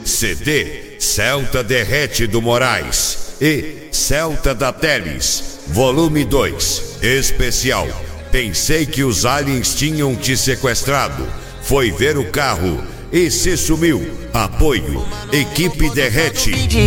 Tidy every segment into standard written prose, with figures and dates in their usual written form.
CD Celta Derrete do Moraes e Celta da Teles, volume 2, especial. Pensei que os aliens tinham te sequestrado. Foi ver o carro e se sumiu. Apoio, equipe Derrete.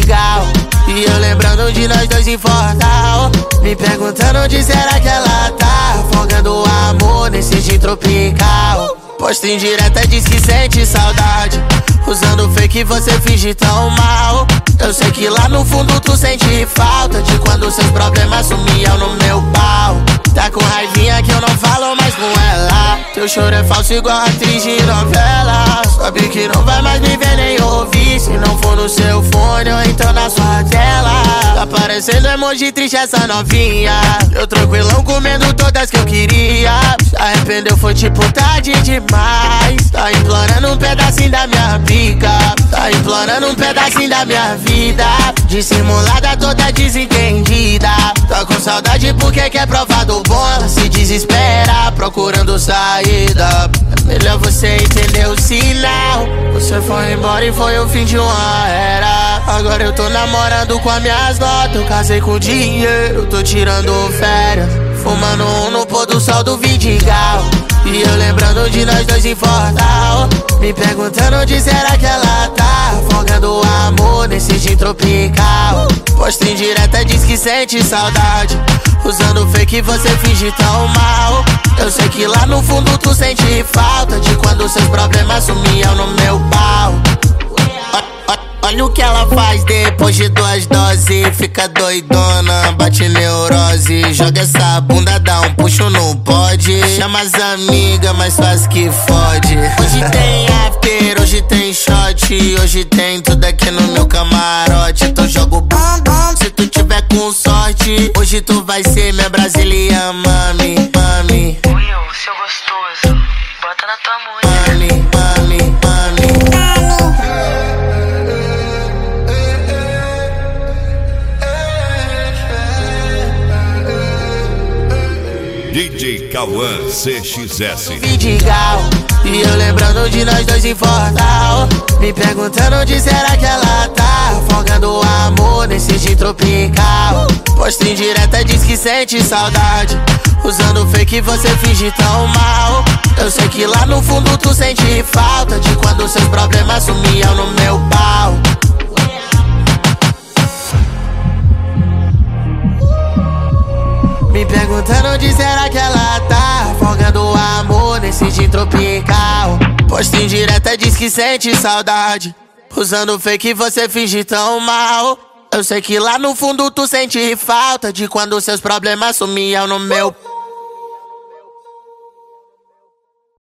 E eu lembrando de nós dois em Fortal, me perguntando onde será que ela tá, afogando o amor nesse gin tropical. Posta em direta, diz que sente saudade, usando fake você finge tão mal. Eu sei que lá no fundo tu sente falta de quando seus problemas sumiam no meu pau. Tá com raivinha que eu não falo mais com ela. Teu choro é falso igual atriz de novela. Sabe que não vai mais me ver nem ouvir, se não for no seu fone ou então na sua tela. Tá parecendo emoji triste essa novinha. Eu tranquilão comendo todas que eu queria. Se arrependeu foi tipo tarde demais. Tá implorando um pedacinho da minha pica, tá implorando um pedacinho da minha vida. Dissimulada toda desentendida. Tá com saudade porque quer provar do bom. Ela se desespera procurando saída. Melhor você entender o sinal. Você foi embora e foi o fim de uma era. Agora eu tô namorando com as minhas notas. Eu casei com dinheiro, tô tirando férias, fumando um no pôr do sol do Vidigal. E eu lembrando de nós dois em Fortal, me perguntando onde será que ela tá, afogando o amor nesse gin tropical. Posta em direta, diz que sente saudade, usando fake você finge tão mal. Eu sei que lá no fundo tu sente falta de quando seus problemas sumiam no meu pau. Olha o que ela faz depois de 2 doses. Fica doidona, bate neurose. Joga essa bunda, dá um puxo no pode. Chama as amigas, mas faz que fode. Hoje tem after, hoje tem shot. Hoje tem tudo aqui no meu camarote. Então jogo bom, se tu tiver com sorte. Hoje tu vai ser minha brasileira, mami, mami. Will, seu gostoso, bota na tua mulher. Mami, mami, mami. DJ Cauã CXS. Vidigal. E eu lembrando de nós dois em Fortal, me perguntando onde será que ela tá, afogando o amor nesse gin tropical. Posta em direta, diz que sente saudade, usando fake você finge tão mal. Eu sei que lá no fundo tu sente falta de quando seus problemas sumiam no meu pau. Me perguntando onde será que ela tá, afogando o amor nesse gin tropical. Posta em direta, diz que sente saudade, usando fake você finge tão mal. Eu sei que lá no fundo tu sente falta de quando seus problemas sumiam no meu